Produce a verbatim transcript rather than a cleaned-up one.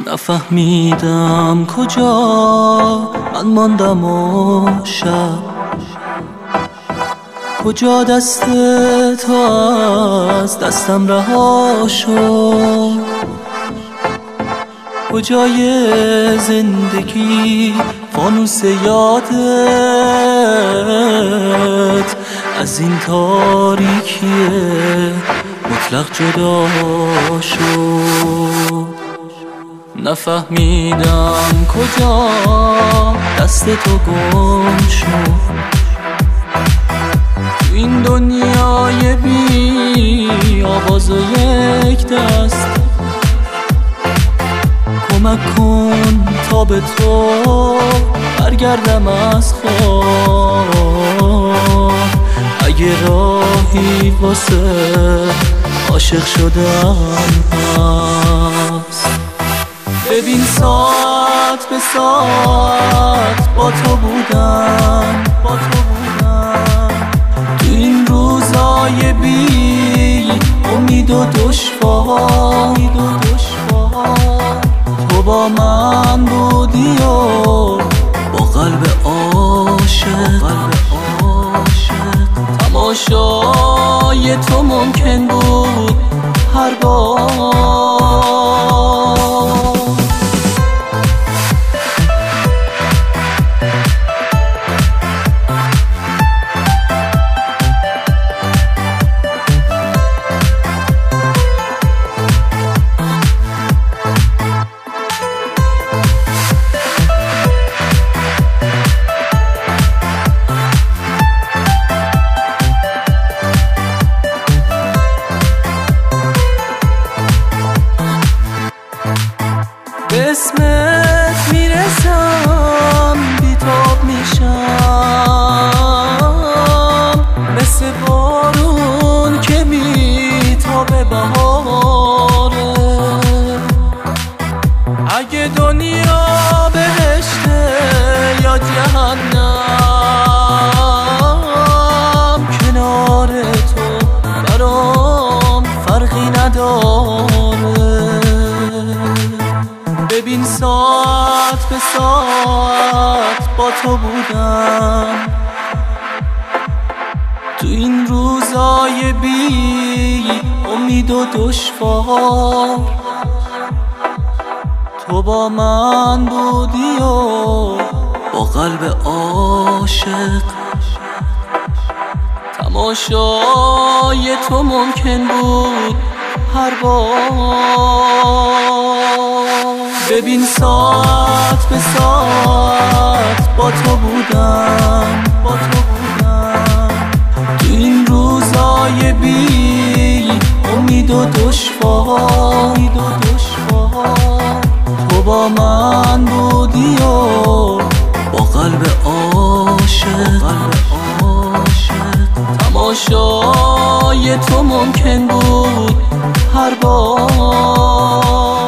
نفهمیدم کجا من ماندم و شب کجا دست تو از دستم رها شد، کجای زندگی فانوس یادت از این تاریکی مطلق جدا شد. نفهمیدم کجا دست تو گم شد، تو این دنیای بی آواز و یک دست. کمک کن تا به تو برگردم از خواب، اگه راهی واسه عاشق شدم هست. ببین ساعت به ساعت با تو بودم، با تو بودم تو این روزای بی امید و دشوار. تو با من بودی و با قلب عاشق، قلب عاشق. تماشای تو ممکن بود هر بار. به اسمت میرسم بیتاب میشم، مثل بارون که میتابه بهاره. اگه دنیا بهشته یا جهنم، کنار تو برام فرقی نداره. ببین ساعت به ساعت با تو بودم، تو این روزای بی امید و دشوار. تو با من بودی و با قلب عاشق. تماشای تو ممکن بود هر بار. ببین ساعت به ساعت با تو بودم، با تو بودم تو این روزای بی امید و دشوار. تو با من بودی و با قلب عاشق، قلب عاشق. تماشای تو ممکن بود هر بار.